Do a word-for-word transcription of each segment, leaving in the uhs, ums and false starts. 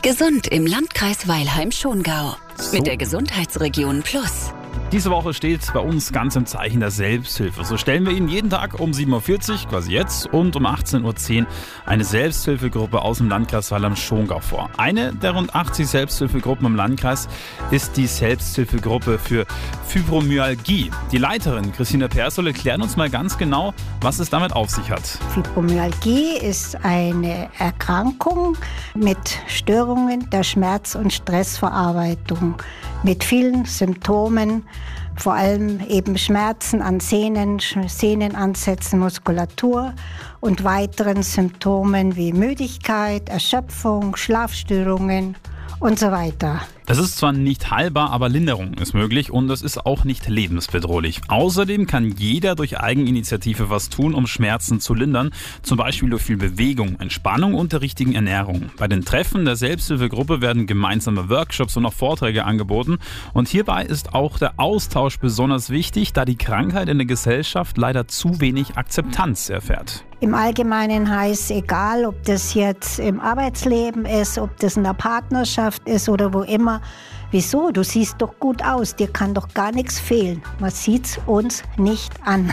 Gesund im Landkreis Weilheim-Schongau. So. Mit der Gesundheitsregion Plus. Diese Woche steht bei uns ganz im Zeichen der Selbsthilfe. So stellen wir Ihnen jeden Tag um sieben Uhr vierzig, quasi jetzt, und um achtzehn Uhr zehn eine Selbsthilfegruppe aus dem Landkreis Weilheim-Schongau vor. Eine der rund achtzig Selbsthilfegruppen im Landkreis ist die Selbsthilfegruppe für Fibromyalgie. Die Leiterin Christina Persol erklärt uns mal ganz genau, was es damit auf sich hat. Fibromyalgie ist eine Erkrankung mit Störungen der Schmerz- und Stressverarbeitung, mit vielen Symptomen, vor allem eben Schmerzen an Sehnen, Sehnenansätzen, Muskulatur und weiteren Symptomen wie Müdigkeit, Erschöpfung, Schlafstörungen und so weiter. Das ist zwar nicht heilbar, aber Linderung ist möglich und es ist auch nicht lebensbedrohlich. Außerdem kann jeder durch Eigeninitiative was tun, um Schmerzen zu lindern, zum Beispiel durch viel Bewegung, Entspannung und der richtigen Ernährung. Bei den Treffen der Selbsthilfegruppe werden gemeinsame Workshops und auch Vorträge angeboten und hierbei ist auch der Austausch besonders wichtig, da die Krankheit in der Gesellschaft leider zu wenig Akzeptanz erfährt. Im Allgemeinen heißt, egal ob das jetzt im Arbeitsleben ist, ob das in der Partnerschaft ist oder wo immer, wieso? Du siehst doch gut aus, dir kann doch gar nichts fehlen. Man sieht's uns nicht an.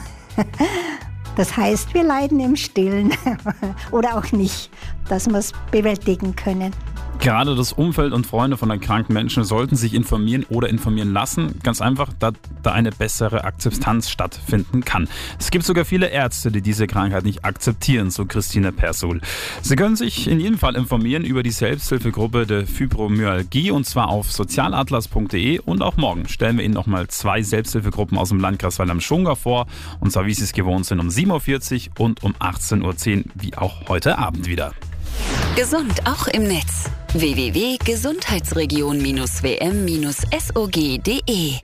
Das heißt, wir leiden im Stillen oder auch nicht, dass wir es bewältigen können. Gerade das Umfeld und Freunde von erkrankten Menschen sollten sich informieren oder informieren lassen. Ganz einfach, da, da eine bessere Akzeptanz stattfinden kann. Es gibt sogar viele Ärzte, die diese Krankheit nicht akzeptieren, so Christina Persol. Sie können sich in jedem Fall informieren über die Selbsthilfegruppe der Fibromyalgie und zwar auf sozialatlas punkt de und auch morgen stellen wir Ihnen nochmal zwei Selbsthilfegruppen aus dem Landkreis Weilheim-Schongau vor. Und zwar, wie Sie es gewohnt sind, um sieben Uhr vierzig und um achtzehn Uhr zehn, wie auch heute Abend wieder. Gesund auch im Netz. w w w punkt gesundheitsregion w m sog punkt de